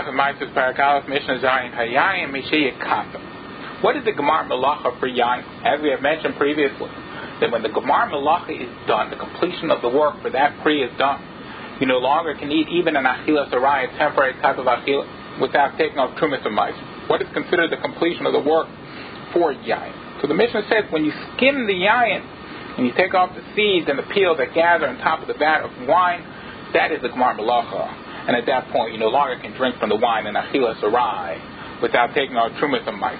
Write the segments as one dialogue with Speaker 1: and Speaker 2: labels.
Speaker 1: What is the Gemar Melacha for Yain? As we have mentioned previously, that when the Gemar Melacha is done, the completion of the work for that Pri is done, you no longer can eat even an Achila Sarai, a temporary type of Achila, without taking off Trumas and Mice. What is considered the completion of the work for Yain? So the Mishnah says when you skim the Yain and you take off the seeds and the peel that gather on top of the vat of wine, that is the Gemar Melacha. And at that point, you no longer can drink from the wine in Achila Sarai without taking off Trumas and Mice.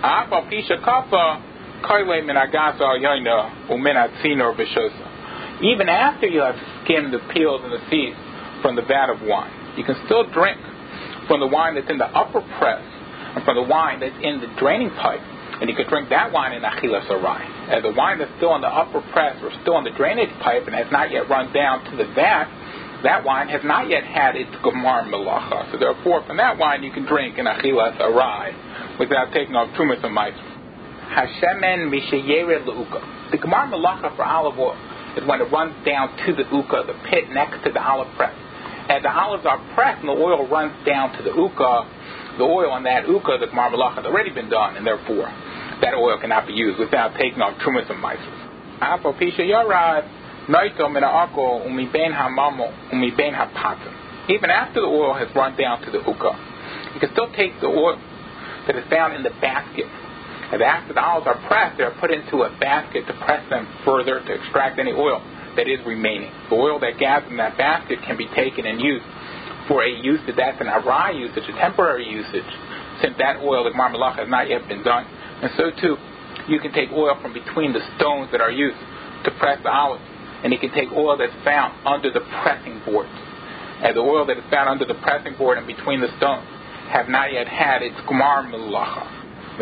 Speaker 1: Even after you have skimmed the peels and the seeds from the vat of wine, you can still drink from the wine that's in the upper press and from the wine that's in the draining pipe, and you can drink that wine in Achila Sarai. And the wine that's still in the upper press or still in the drainage pipe and has not yet run down to the vat, that wine has not yet had its Gemar Melacha. So therefore, from that wine you can drink in Achila Sarai without taking off Trumas and Mice. Hashemen Mishayere L'uka. The Gemar Melacha for olive oil is when it runs down to the uka, the pit next to the olive press. As the olives are pressed and the oil runs down to the uka, the oil on that uka, the Gemar Melacha, has already been done, and therefore that oil cannot be used without taking off Trumas and Mice. Even after the oil has run down to the uka, you can still take the oil that is found in the basket. And after the olives are pressed, they are put into a basket to press them further to extract any oil that is remaining. The oil that gathers in that basket can be taken and used for a usage that's an arai usage, a temporary usage, since that oil, the Gemar Melacha, has not yet been done. And so too, you can take oil from between the stones that are used to press the olives, and you can take oil that's found under the pressing boards. And the oil that is found under the pressing board and between the stones have not yet had its Gemar Melacha. You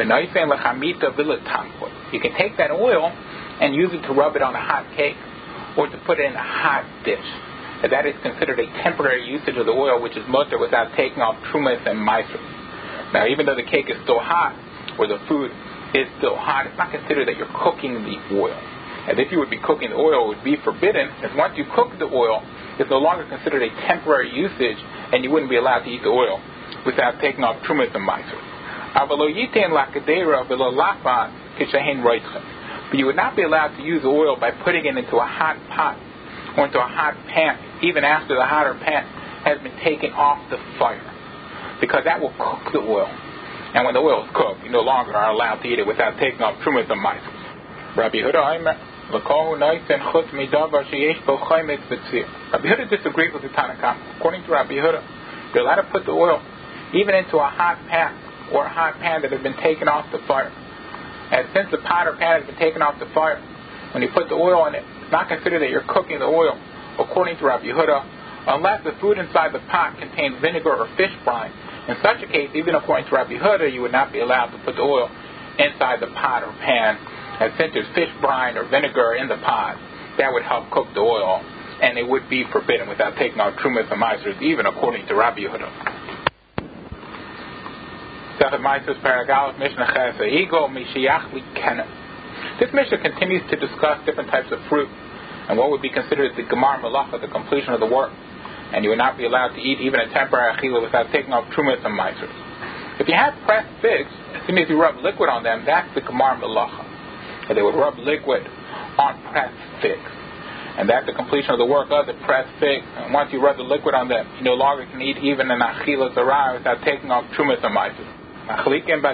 Speaker 1: can take that oil and use it to rub it on a hot cake or to put it in a hot dish. And that is considered a temporary usage of the oil, which is mutter without taking off Trumas and Mice. Now, even though the cake is still hot or the food is still hot, it's not considered that you're cooking the oil. And if you would be cooking the oil, it would be forbidden, as once you cook the oil, it's no longer considered a temporary usage, and you wouldn't be allowed to eat the oil without taking off Trumas and Mice. But you would not be allowed to use the oil by putting it into a hot pot or into a hot pan, even after the hotter pan has been taken off the fire, because that will cook the oil. And when the oil is cooked, you no longer are allowed to eat it without taking off Trumas and Mice. Rabbi Huda disagrees with the Tanakh. According to Rabbi Huda, you're allowed to put the oil even into a hot pan or a hot pan that has been taken off the fire. And since the pot or pan has been taken off the fire, when you put the oil in it, it's not considered that you're cooking the oil, according to Rabbi Huda, unless the food inside the pot contains vinegar or fish brine. In such a case, even according to Rabbi Huda, you would not be allowed to put the oil inside the pot or pan. And since there's fish brine or vinegar in the pot, that would help cook the oil, and it would be forbidden without taking out Trumas and Mice, even according to Rabbi Huda. This Mishnah continues to discuss different types of fruit and what would be considered the Gemar Melacha, the completion of the work. And you would not be allowed to eat even a temporary achila without taking off Trumas and Mice. If you have pressed figs, as soon as you rub liquid on them, that's the Gemar Melacha. So they would rub liquid on pressed figs. And that's the completion of the work of the pressed fig. And once you rub the liquid on them, you no longer can eat even an achila zarai without taking off Trumas and Mice. The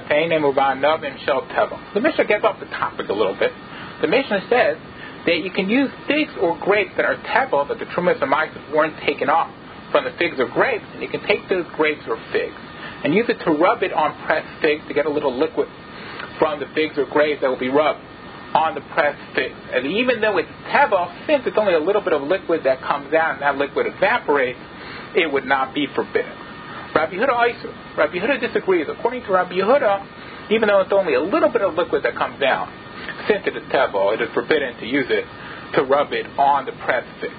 Speaker 1: Mishnah gets off the topic a little bit. The Mishnah says that you can use figs or grapes that are tevel, that the Trumas and Mice weren't taken off from the figs or grapes, and you can take those grapes or figs and use it to rub it on pressed figs to get a little liquid from the figs or grapes that will be rubbed on the pressed figs. And even though it's tevel, since it's only a little bit of liquid that comes out and that liquid evaporates, it would not be forbidden. Rabbi Huda disagrees. According to Rabbi Huda, even though it's only a little bit of liquid that comes out, since it is tevel, it is forbidden to use it to rub it on the pressed figs.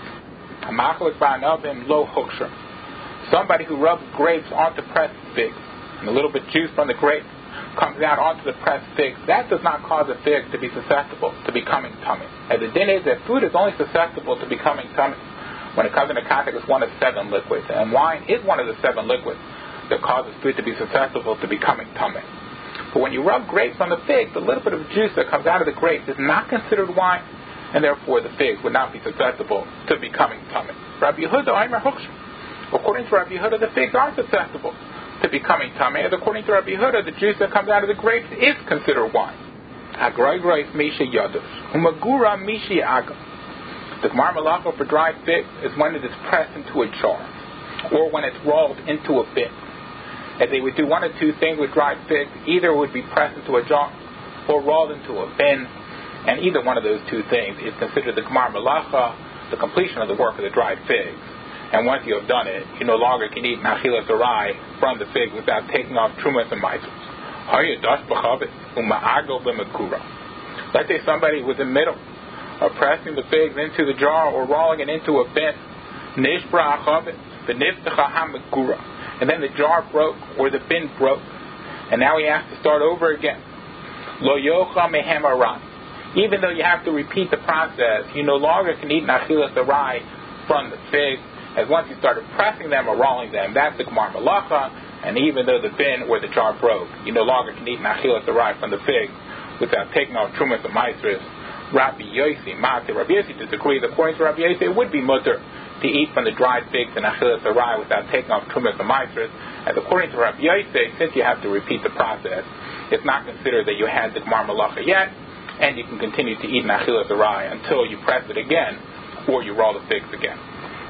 Speaker 1: Somebody who rubs grapes onto pressed figs, and a little bit juice from the grape comes out onto the pressed figs, that does not cause a fig to be susceptible to becoming tummy. And the din is that food is only susceptible to becoming tummy when it comes into contact with one of 7 liquids. And wine is one of the 7 liquids that causes food to be susceptible to becoming tummy. But when you rub grapes on the figs, the little bit of juice that comes out of the grapes is not considered wine, and therefore the figs would not be susceptible to becoming tummy. Rabbi Yehuda, Omer Hukshim. According to Rabbi Yehuda, the figs are susceptible to becoming tummy, as according to Rabbi Yehuda, the juice that comes out of the grapes is considered wine. The Gemara Malacha for dried figs is when it is pressed into a jar, or when it's rolled into a bin. And they would do one of two things with dried figs. Either it would be pressed into a jar, or rolled into a bin, and either one of those two things is considered the Gemara Malacha, the completion of the work of the dried figs. And once you have done it, you no longer can eat Nachilas Arai from the fig without taking off Trumas and Maisros. Let's say somebody was in the middle of pressing the figs into the jar or rolling it into a bin. And then the jar broke or the bin broke. And now he has to start over again. Even though you have to repeat the process, you no longer can eat Nachilas Arai from the fig, as once you started pressing them or rolling them, that's the Gemara Malacha. And even though the bin or the jar broke, you no longer can eat Nachilas Arai from the fig without taking off Trumas and Maisros. Rabbi Yossi disagrees. According to Rabbi Yossi, it would be mutter to eat from the dried figs and Achilas Arai without taking off Trumas and Maisros. As according to Rabbi Yossi, since you have to repeat the process, it's not considered that you had the Gemara Malacha yet, and you can continue to eat Achilas Arai until you press it again or you roll the figs again.